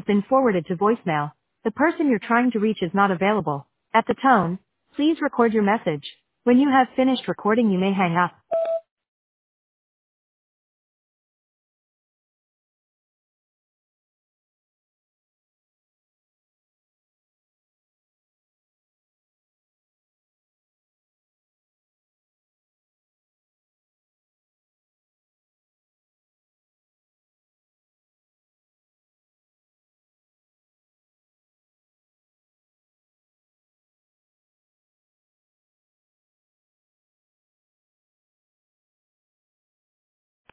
been forwarded to voicemail. The person you're trying to reach is not available. At the tone, please record your message. When you have finished recording, you may hang up.